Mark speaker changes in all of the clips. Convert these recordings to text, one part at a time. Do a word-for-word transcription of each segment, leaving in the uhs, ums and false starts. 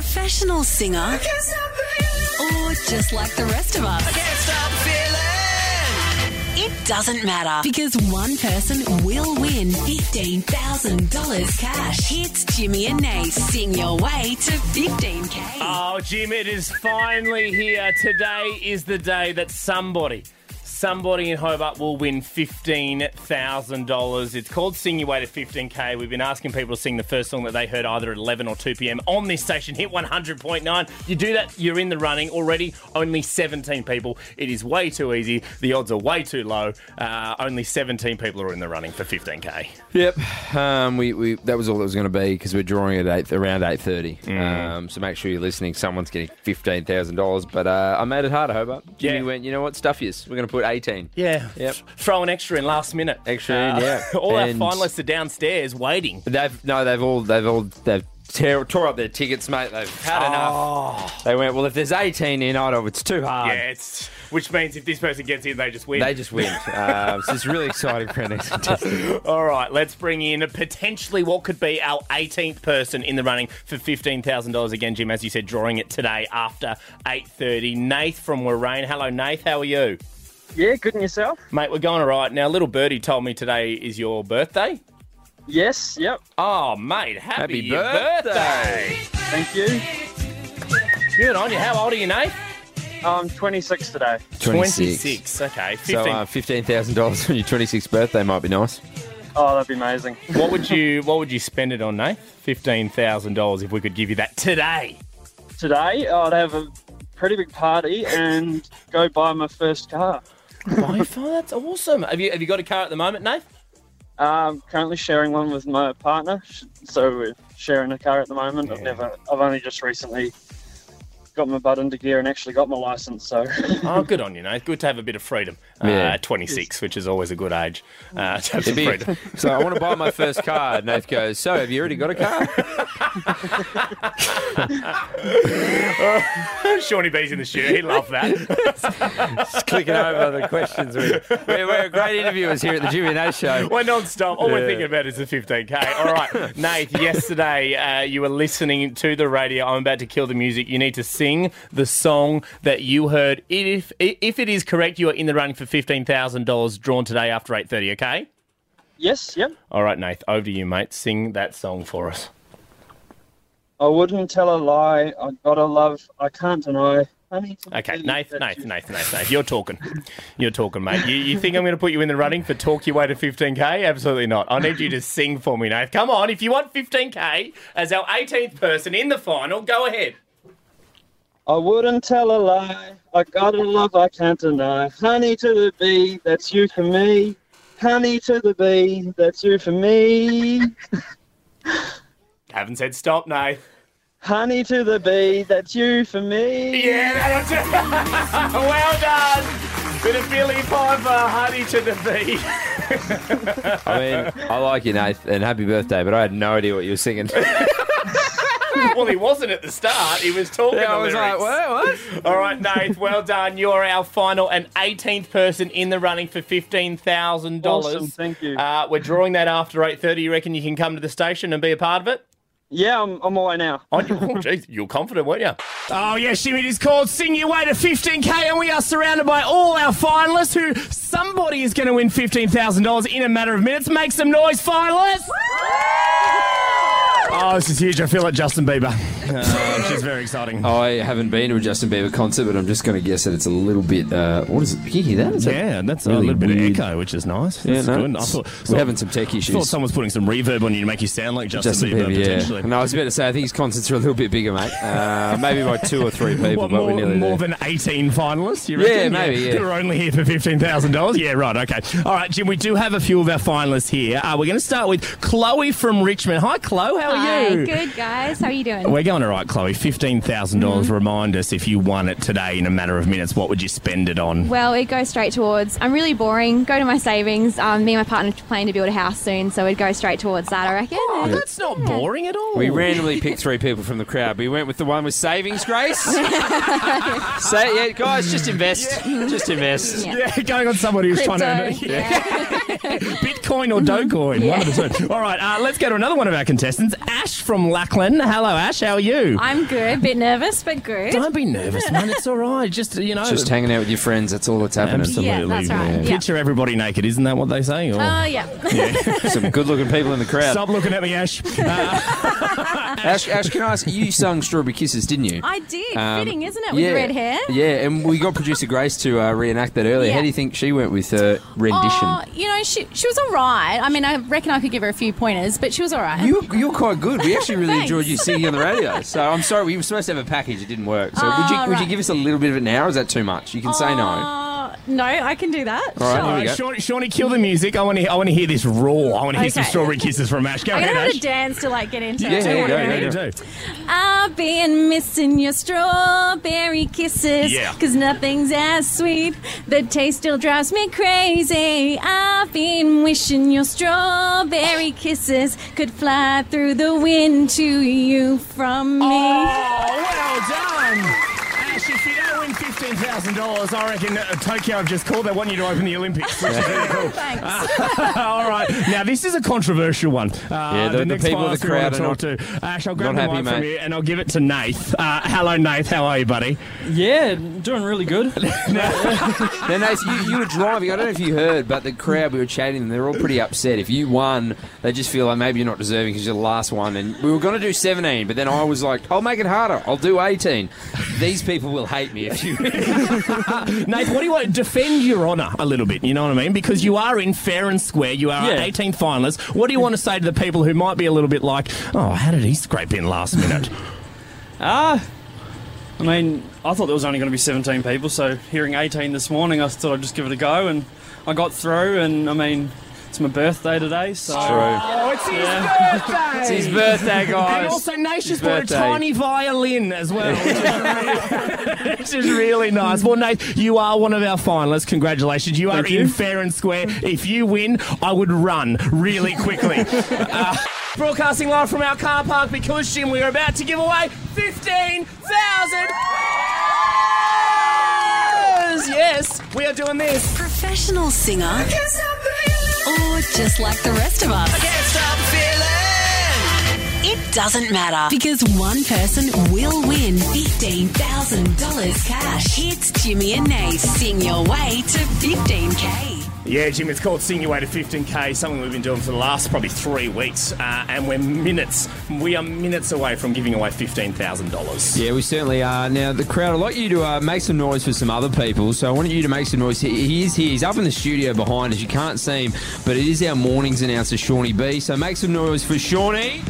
Speaker 1: professional singer? I can't stop feeling. Or just like the rest of us?
Speaker 2: I can't stop feeling.
Speaker 1: It doesn't matter because one person will win fifteen thousand dollars cash. It's Jimmy and Nate. Sing your way to fifteen K.
Speaker 3: Oh, Jim, it is finally here. Today is the day that somebody... Somebody in Hobart will win fifteen thousand dollars. It's called Sing Your Way to fifteen K. We've been asking people to sing the first song that they heard either at eleven or two p.m. on this station, Hit one hundred point nine. You do that, you're in the running. Already only seventeen people. It is way too easy. The odds are way too low. Uh, only seventeen people are in the running for fifteen K.
Speaker 4: Yep. Um, we, we that was all it was going to be because we're drawing at eight, around eight thirty. Mm. Um, so make sure you're listening. Someone's getting fifteen thousand dollars. But uh, I made it harder, Hobart. Jimmy
Speaker 3: Yeah.
Speaker 4: went, you know what, stuff yous. We're going to put eighteen.
Speaker 3: Yeah.
Speaker 4: Yep.
Speaker 3: Throw an extra in last minute.
Speaker 4: Extra
Speaker 3: Uh,
Speaker 4: in, yeah.
Speaker 3: all
Speaker 4: And-
Speaker 3: our finalists are downstairs waiting.
Speaker 4: They've no, they've all they've all they've tear, tore up their tickets, mate. They've had enough. They went, well, if there's eighteen in, I don't. It's too hard.
Speaker 3: Yeah, it's, which means if this person gets in, they just win.
Speaker 4: They just win. um, so it's really exciting for our next contestant.
Speaker 3: All right, let's bring in potentially what could be our eighteenth person in the running for fifteen thousand dollars. Again, Jim, as you said, drawing it today after eight thirty. Nath from Warrane. Hello, Nath. How are you?
Speaker 5: Yeah, good and yourself?
Speaker 3: Mate, we're going all right. Now, little birdie told me today is your birthday.
Speaker 5: Yes, yep.
Speaker 3: Oh, mate, happy,
Speaker 4: Happy birthday.
Speaker 5: Thank you.
Speaker 3: Good on you. How old are you, Nath?
Speaker 5: I'm twenty-six today.
Speaker 3: twenty-six. Okay, fifteen.
Speaker 4: So uh, fifteen thousand dollars on your twenty-sixth birthday might be nice.
Speaker 5: Oh, that'd be amazing.
Speaker 3: What would you What would you spend it on, Nath? fifteen thousand dollars if we could give you that today.
Speaker 5: Today, I'd have a pretty big party and go buy my first car.
Speaker 3: By far, that's awesome. Have you Have you got a car at the moment, Nath?
Speaker 5: Um, currently sharing one with my partner, so we're sharing a car at the moment. I've
Speaker 3: Yeah.
Speaker 5: never, I've only just recently got my butt into gear and actually got my license. So
Speaker 3: Oh, good on you, Nath. Good to have a bit of freedom.
Speaker 4: Yeah.
Speaker 3: Uh, twenty-six, which is always a good age uh, to have some
Speaker 4: It'd be-
Speaker 3: freedom.
Speaker 4: so I want to buy my first car. Nath goes, so have you already got a car?
Speaker 3: Shawnee B's in the studio. He'd love that.
Speaker 4: Just clicking over the questions. We're, we're, we're great interviewers here at the Jimmy and Nath Show.
Speaker 3: We're non-stop. All we're
Speaker 4: Yeah.
Speaker 3: thinking about is the fifteen K. All right, Nath, yesterday uh, you were listening to the radio. I'm about to kill the music. You need to sing the song that you heard. If if it is correct, you are in the running for fifteen thousand dollars drawn today after eight thirty, okay?
Speaker 5: yes, yep.
Speaker 3: All right, Nath, over to you, mate. Sing that song for us.
Speaker 5: I wouldn't tell a lie. I gotta love. I can't deny. Honey, to
Speaker 3: Okay,
Speaker 5: be
Speaker 3: Nath,
Speaker 5: that
Speaker 3: Nath,
Speaker 5: you-
Speaker 3: Nath, Nath, Nath, you're talking. You're talking, mate. You, you think I'm going to put you in the running for Talk Your Way to fifteen K? Absolutely not. I need you to sing for me, Nath. Come on, if you want fifteen K as our eighteenth person in the final, go ahead.
Speaker 5: I wouldn't tell a lie. I gotta love. I can't deny. Honey to the bee, that's you for me. Honey to the bee, that's you for me.
Speaker 3: Haven't said stop, Nath.
Speaker 5: Honey to the bee, that's you for me.
Speaker 3: Yeah, that's it. Well done. Bit of Billy Piper, honey to the bee.
Speaker 4: I mean, I like you, Nath, and happy birthday, but I had no idea what you were singing.
Speaker 3: Well, he wasn't at the start. He was talking
Speaker 4: Yeah,
Speaker 3: the
Speaker 4: I was like,
Speaker 3: lyrics.
Speaker 4: what? what?
Speaker 3: All right, Nath, well done. You're our final and eighteenth person in the running for fifteen thousand dollars.
Speaker 5: Awesome, thank you.
Speaker 3: Uh, we're drawing that after eight thirty. You reckon you can come to the station and be a part of it?
Speaker 5: Yeah, I'm, I'm away now.
Speaker 3: Oh, geez, you're confident, weren't you? Oh, yes, Jimmy, it is called Sing Your Way to fifteen K, and we are surrounded by all our finalists who somebody is going to win fifteen thousand dollars in a matter of minutes. Make some noise, finalists! Oh, this is huge. I feel like Justin Bieber. Uh, which is very exciting.
Speaker 4: I haven't been to a Justin Bieber concert, but I'm just going to guess that it's a little bit. Uh, what is it? Can you hear that? Is that
Speaker 3: Yeah, that's
Speaker 4: really
Speaker 3: a little bit
Speaker 4: weird?
Speaker 3: of echo, which is nice.
Speaker 4: Yeah,
Speaker 3: That's
Speaker 4: no,
Speaker 3: good. I
Speaker 4: it's-
Speaker 3: thought,
Speaker 4: we're
Speaker 3: thought-
Speaker 4: having some tech
Speaker 3: thought
Speaker 4: issues.
Speaker 3: someone's putting some reverb on you to make you sound like Justin,
Speaker 4: Justin
Speaker 3: Bieber,
Speaker 4: Bieber,
Speaker 3: potentially.
Speaker 4: yeah. No, I was about to say, I think his concerts are a little bit bigger, mate. Uh, maybe by two or three people,
Speaker 3: What,
Speaker 4: but we're
Speaker 3: more,
Speaker 4: nearly
Speaker 3: more
Speaker 4: there.
Speaker 3: than eighteen finalists, you
Speaker 4: Yeah,
Speaker 3: reckon?
Speaker 4: maybe, yeah.
Speaker 3: Who are only here for fifteen thousand dollars? Yeah, right, okay. All right, Jim, we do have a few of our finalists here. Uh, we're going to start with Chloe from Richmond. Hi, Chloe, how are
Speaker 6: Hi,
Speaker 3: you?
Speaker 6: good guys. How are you doing?
Speaker 3: We're going all right, Chloe. fifteen thousand dollars.
Speaker 6: Mm-hmm.
Speaker 3: Remind us, if you won it today in a matter of minutes, what would you spend it on?
Speaker 6: Well, it goes straight towards, I'm really boring, go to my savings. Um, me and my partner are planning to build a house soon, so it'd go straight towards that, I reckon.
Speaker 3: Oh, that's not boring at all.
Speaker 4: We randomly picked three people from the crowd. We went with the one with savings, Grace. Say, yeah, guys, just invest. Just invest.
Speaker 6: Yeah.
Speaker 3: Yeah, going on somebody who's trying to...
Speaker 6: Crypto.
Speaker 3: Yeah. Bitcoin or Dogecoin, one of the two. All right, uh, let's go to another one of our contestants. Ash from Lachlan. Hello, Ash. How are you?
Speaker 7: I'm good. Bit nervous, but good.
Speaker 3: Don't be nervous, man. It's all right. Just, you know.
Speaker 4: Just hanging out with your friends. That's all that's happening.
Speaker 3: Absolutely.
Speaker 7: Yeah, that's right. Yeah.
Speaker 3: Picture everybody naked. Isn't that what they say? Or-
Speaker 7: Uh, yeah.
Speaker 4: Some good-looking people in the crowd.
Speaker 3: Stop looking at me, Ash. Uh,
Speaker 4: Ash, Ash, can I ask, you sung Strawberry Kisses, didn't you?
Speaker 7: I did.
Speaker 4: Um,
Speaker 7: Fitting, isn't it, with
Speaker 4: yeah,
Speaker 7: red hair?
Speaker 4: Yeah, and we got producer Grace to uh, reenact that earlier.
Speaker 7: Yeah.
Speaker 4: How do you think she went with her rendition?
Speaker 7: Oh, you know, she she was all right. I mean, I reckon I could give her a few pointers, but she was all right.
Speaker 4: You were, you were quite good. We actually really
Speaker 7: Thanks.
Speaker 4: enjoyed you singing on the radio. So I'm sorry, we were supposed to have a package. It didn't work. So would you
Speaker 7: Oh,
Speaker 4: would you
Speaker 7: right.
Speaker 4: give us a little bit of it now, or is that too much? You can say no.
Speaker 7: Uh, no, I can do that.
Speaker 4: All right,
Speaker 3: all
Speaker 4: here we
Speaker 3: right,
Speaker 4: go.
Speaker 3: Shawnee, Shawnee, kill the music. I want to. I want to hear this raw. I want to hear some
Speaker 7: Okay.
Speaker 3: Strawberry Kisses from Ash. Go
Speaker 7: I'm
Speaker 3: ahead,
Speaker 7: gonna have
Speaker 3: Ash.
Speaker 7: to dance to like get into
Speaker 4: Yeah,
Speaker 7: it.
Speaker 4: here you
Speaker 3: What
Speaker 4: go,
Speaker 3: do you
Speaker 4: go,
Speaker 3: need
Speaker 4: go.
Speaker 3: to do?
Speaker 7: I've been missing your strawberry kisses.
Speaker 3: Yeah.
Speaker 7: Cause nothing's as sweet. The taste still drives me crazy. I've been wishing your strawberry kisses could fly through the wind to you from me.
Speaker 3: Oh, well done. Ash, if you don't win fifteen thousand dollars, I reckon uh, Tokyo have just called. They want you to open the Olympics, which is really cool.
Speaker 7: Thanks.
Speaker 3: All right. Now, this is a controversial one. Uh,
Speaker 4: Yeah, the- the
Speaker 3: next
Speaker 4: people of
Speaker 3: finalist
Speaker 4: the
Speaker 3: we want
Speaker 4: crowd
Speaker 3: to
Speaker 4: are
Speaker 3: talk to. Ash, I'll grab
Speaker 4: not
Speaker 3: the
Speaker 4: happy,
Speaker 3: mic from
Speaker 4: mate.
Speaker 3: you and I'll give it to Nath. Uh, hello, Nath. How are you, buddy?
Speaker 8: Yeah, doing really good.
Speaker 4: Now, Nath, you, you were driving. I don't know if you heard, but the crowd, we were chatting, and they're all pretty upset. If you won, they just feel like maybe you're not deserving because you're the last one. And we were going to do seventeen, but then I was like, I'll make it harder. I'll do eighteen. These people will hate me if you...
Speaker 3: Nath, what do you want? Defend your honour a little bit, you know what I mean? Because you are in fair and square. You are
Speaker 8: Yeah.
Speaker 3: an eighteenth finalist. What do you want to say to the people who might be a little bit like, oh, how did he scrape in last minute?
Speaker 8: Ah, I mean, I thought there was only going to be seventeen people, so hearing eighteen this morning, I thought I'd just give it a go, and I got through, and I mean, it's my birthday today, so...
Speaker 3: Oh, it's his
Speaker 8: Yeah.
Speaker 3: birthday!
Speaker 4: It's his birthday, guys.
Speaker 3: And also, Nash just
Speaker 4: His
Speaker 3: bought a
Speaker 4: birthday.
Speaker 3: tiny violin as well, which is, really, which is really nice. Well, Nath, you are one of our finalists. Congratulations. You are
Speaker 8: Thank
Speaker 3: in
Speaker 8: you.
Speaker 3: fair and square. If you win, I would run really quickly. uh, broadcasting live from our car park because, Jim, we are about to give away fifteen thousand dollars. Yes, we are doing this.
Speaker 1: Professional singer or just like the rest of us.
Speaker 2: Can't stop feeling.
Speaker 1: It doesn't matter because one person will win fifteen thousand dollars cash. It's Jimmy and Nath. Sing your way to fifteen K.
Speaker 3: Yeah, Jim, it's called Sing Your Way to fifteen K, something we've been doing for the last probably three weeks, uh, and we're minutes, we are minutes away from giving away fifteen thousand dollars.
Speaker 4: Yeah, we certainly are. Now, the crowd, I'd like you to uh, make some noise for some other people. So I want you to make some noise. He, he is here. He's up in the studio behind us. You can't see him, but it is our mornings announcer, Shawnee B. So make some noise for Shawnee.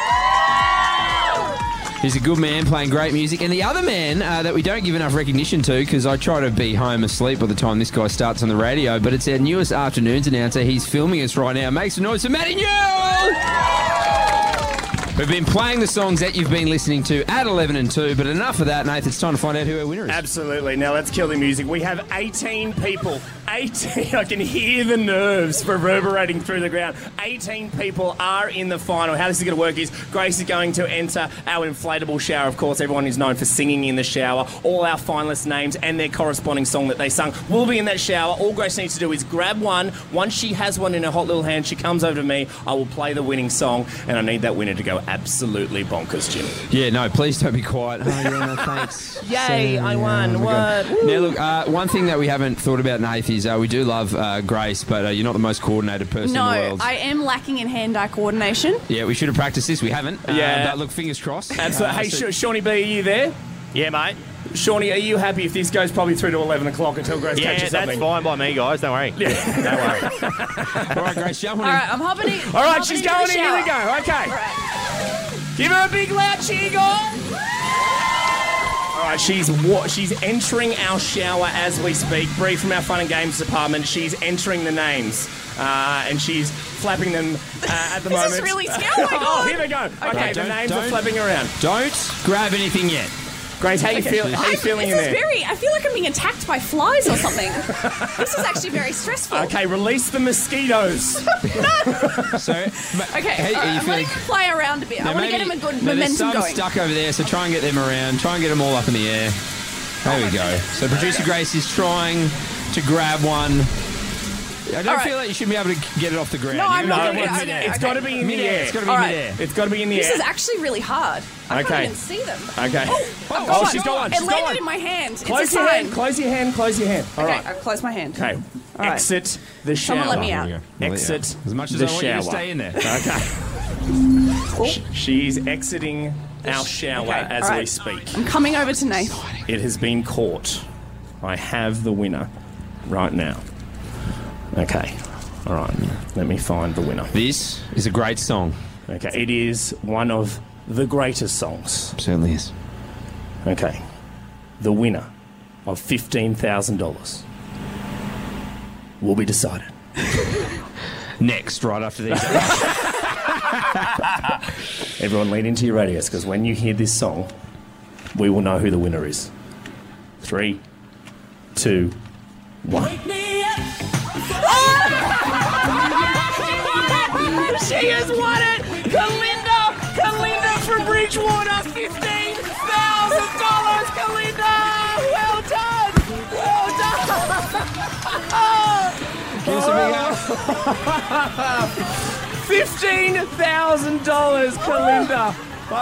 Speaker 4: He's a good man playing great music. And the other man uh, that we don't give enough recognition to, because I try to be home asleep by the time this guy starts on the radio, but it's our newest afternoons announcer. He's filming us right now. Make some noise for Matty Newell! We've been playing the songs that you've been listening to at eleven and two, but enough of that, Nath. It's time to find out who our winner is.
Speaker 3: Absolutely. Now let's kill the music. We have eighteen people. eighteen. I can hear the nerves reverberating through the ground. eighteen people are in the final. How this is going to work is Grace is going to enter our inflatable shower. Of course, everyone is known for singing in the shower. All our finalists' names and their corresponding song that they sung will be in that shower. All Grace needs to do is grab one. Once she has one in her hot little hand, she comes over to me. I will play the winning song, and I need that winner to go absolutely bonkers, Jim.
Speaker 4: Yeah, no, please don't be quiet. Oh, yeah, no, thanks.
Speaker 3: Yay, I won.
Speaker 4: we go.
Speaker 3: What?
Speaker 4: Now, look, uh, one thing that we haven't thought about, Nath, is uh, we do love uh, Grace, but uh, you're not the most coordinated person in the
Speaker 7: No,
Speaker 4: world.
Speaker 7: I am lacking in hand-eye coordination.
Speaker 4: Yeah, we should have practiced this. We haven't. Uh,
Speaker 3: Yeah.
Speaker 4: But look, fingers crossed.
Speaker 3: Absolutely.
Speaker 4: Uh,
Speaker 3: Hey,
Speaker 4: so-
Speaker 3: Sh- Shawnee B, are you there?
Speaker 9: Yeah, mate.
Speaker 3: Shawnee, are you happy if this goes probably through to eleven o'clock until Grace
Speaker 9: Yeah,
Speaker 3: catches
Speaker 9: that's
Speaker 3: something?
Speaker 9: fine by me, guys. Don't worry. Don't worry.
Speaker 4: All right, Grace, jump on
Speaker 7: All
Speaker 4: in.
Speaker 7: right, I'm hopping in.
Speaker 3: All right,
Speaker 7: hopping
Speaker 3: she's
Speaker 7: into
Speaker 3: going
Speaker 7: the
Speaker 3: in. Here we
Speaker 7: shower.
Speaker 3: go. Okay.
Speaker 7: All right.
Speaker 3: Give her a big loud cheer, guys. All right, she's wa- she's entering our shower as we speak. Bree from our Fun and Games department, she's entering the names. Uh, and she's flapping them uh, at the
Speaker 7: This
Speaker 3: moment.
Speaker 7: is really scary. Oh my
Speaker 3: Oh,
Speaker 7: God.
Speaker 3: here we go. Okay, the
Speaker 4: don't-
Speaker 3: names are
Speaker 4: don't-
Speaker 3: flapping around.
Speaker 4: Don't grab anything yet.
Speaker 3: Grace, how you feel? How you feeling
Speaker 7: this
Speaker 3: in
Speaker 7: is
Speaker 3: there?
Speaker 7: very. I feel like I'm being attacked by flies or something. This is actually very stressful.
Speaker 3: Okay, release the mosquitoes.
Speaker 4: So, ma-
Speaker 7: Okay,
Speaker 4: hey,
Speaker 7: all
Speaker 4: are
Speaker 7: right,
Speaker 4: you
Speaker 7: I'm
Speaker 4: feeling?
Speaker 7: letting them play around a bit. I
Speaker 4: Now,
Speaker 7: want to get
Speaker 4: maybe-
Speaker 7: them a good
Speaker 4: now, there's
Speaker 7: momentum
Speaker 4: some
Speaker 7: going.
Speaker 4: stuck over there, so try and get them around. Try and get them all up in the air. There we go. So producer Grace is trying to grab one. I don't
Speaker 10: All
Speaker 4: feel
Speaker 10: right.
Speaker 4: like you should be able to get it off the ground.
Speaker 10: No, I'm
Speaker 4: You
Speaker 10: not
Speaker 4: gotta
Speaker 10: gonna
Speaker 4: get
Speaker 10: get
Speaker 4: it
Speaker 10: it.
Speaker 4: in
Speaker 10: Okay,
Speaker 3: It's
Speaker 10: okay.
Speaker 3: got to be in the
Speaker 4: Mid-air.
Speaker 3: air.
Speaker 4: It's got to be
Speaker 10: All right.
Speaker 4: mid-air.
Speaker 3: It's got to be in the
Speaker 10: This
Speaker 3: air.
Speaker 10: is actually really hard. I
Speaker 3: Okay.
Speaker 10: can't even see them.
Speaker 3: Okay.
Speaker 10: I've
Speaker 3: Oh,
Speaker 10: got
Speaker 3: she's got one.
Speaker 10: It
Speaker 3: She's got
Speaker 10: landed
Speaker 3: one.
Speaker 10: in my hand. It's
Speaker 3: Close
Speaker 10: a
Speaker 3: your
Speaker 10: sign.
Speaker 3: hand. Close your hand. Close your hand. All
Speaker 10: Okay,
Speaker 3: right.
Speaker 10: I've closed my hand.
Speaker 3: Okay.
Speaker 10: All right.
Speaker 3: Exit the shower.
Speaker 10: Someone let me out.
Speaker 4: There we go.
Speaker 3: Exit
Speaker 4: As much as
Speaker 3: the
Speaker 4: I want
Speaker 3: shower.
Speaker 4: you to stay in there.
Speaker 3: Okay. Sh- She's exiting our shower
Speaker 10: Okay,
Speaker 3: as
Speaker 10: all right.
Speaker 3: we speak.
Speaker 10: I'm coming over to Nath.
Speaker 3: It has been caught. I have the winner right now. Okay. All right. Let me find the winner.
Speaker 4: This is a great song.
Speaker 3: Okay. It is one of the greatest songs.
Speaker 4: Certainly is.
Speaker 3: Okay. The winner of fifteen thousand dollars will be decided.
Speaker 4: Next, right after these.
Speaker 3: Everyone lean into your radios, because when you hear this song, we will know who the winner is. Three, two, one. She has won it! Kalinda! Kalinda from Bridgewater! fifteen thousand dollars! Kalinda! Well done! Well done!
Speaker 4: Give us a big hand.
Speaker 3: fifteen thousand dollars, Kalinda!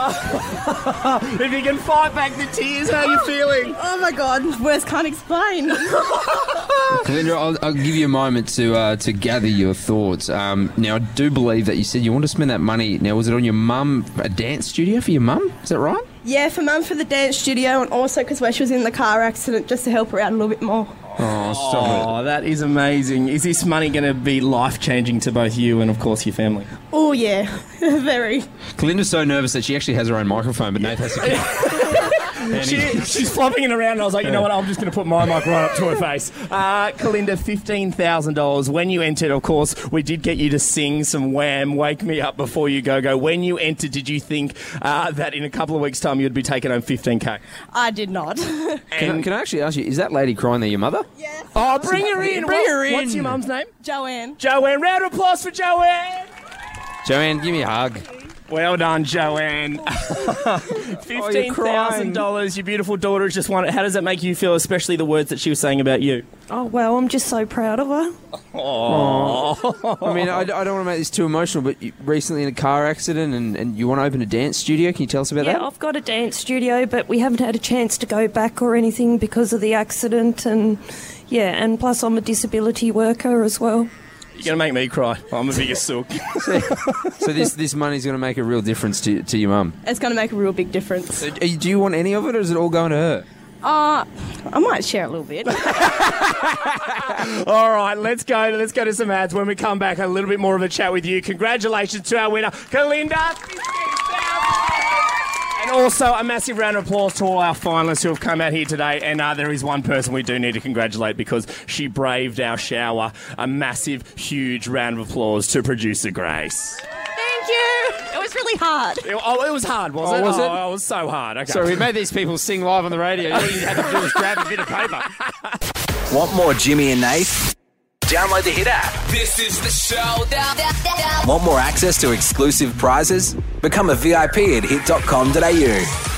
Speaker 3: If you can fight back the tears, how are you feeling?
Speaker 10: Oh my god, words can't explain.
Speaker 4: Kalinda, I'll, I'll give you a moment to uh, to gather your thoughts. Um, now, I do believe that you said you want to spend that money. Now, was it on your mum, a dance studio for your mum? Is that right?
Speaker 11: Yeah, for Mum for the dance studio, and also because where she was in the car accident, just to help her out a little bit more.
Speaker 4: Oh, stop it.
Speaker 3: Oh, that is amazing. Is this money going to be life-changing to both you and, of course, your family?
Speaker 11: Oh yeah, very.
Speaker 4: Kalinda's so nervous that she actually has her own microphone, but Nath has to keep
Speaker 3: She, she's flopping it around, and I was like, you know what, I'm just going to put my mic right up to her face. Uh, Kalinda, fifteen thousand dollars. When you entered, of course, we did get you to sing some Wham, Wake Me Up Before You Go Go. When you entered, did you think uh, that in a couple of weeks' time you'd be taking home fifteen K?
Speaker 11: I did not.
Speaker 4: Can I, can I actually ask you, is that lady crying there your mother?
Speaker 11: Yes.
Speaker 3: Oh, bring her in.
Speaker 4: Bring
Speaker 3: What-
Speaker 4: her in.
Speaker 3: What's your mum's name?
Speaker 11: Joanne.
Speaker 3: Joanne. Round of applause for Joanne.
Speaker 4: Joanne, give me a hug.
Speaker 3: Well done, Joanne. fifteen thousand dollars. Your beautiful daughter has just won it. How does that make you feel, especially the words that she was saying about you?
Speaker 11: Oh well, I'm just so proud of her.
Speaker 3: Oh.
Speaker 4: I mean, I, I don't want to make this too emotional, but you, recently in a car accident and, and you want to open a dance studio. Can you tell us about
Speaker 11: Yeah,
Speaker 4: that?
Speaker 11: I've got a dance studio, but we haven't had a chance to go back or anything because of the accident, and yeah, and plus I'm a disability worker as well.
Speaker 3: You're going to make me cry. I'm the biggest sook.
Speaker 4: So this this money's going to make a real difference to, to your mum.
Speaker 11: It's going to make a real big difference.
Speaker 4: Uh, Do you want any of it, or is it all going to her?
Speaker 11: Uh, I might share a little bit.
Speaker 3: All right, let's go. Let's go to some ads. When we come back, a little bit more of a chat with you. Congratulations to our winner, Kalinda. And also a massive round of applause to all our finalists who have come out here today. And uh, there is one person we do need to congratulate because she braved our shower. A massive, huge round of applause to producer Grace.
Speaker 11: Thank you. It was really hard.
Speaker 3: It, oh, it was hard, was
Speaker 4: Oh,
Speaker 3: it?
Speaker 4: was it?
Speaker 3: Oh, it was so hard. Okay.
Speaker 4: So we made these people sing live on the radio. All you had to do was grab a bit of paper.
Speaker 2: Want more Jimmy and Nath? Download the Hit app.
Speaker 12: This is the show.
Speaker 2: Want more access to exclusive prizes? Become a V I P at hit dot com dot a u.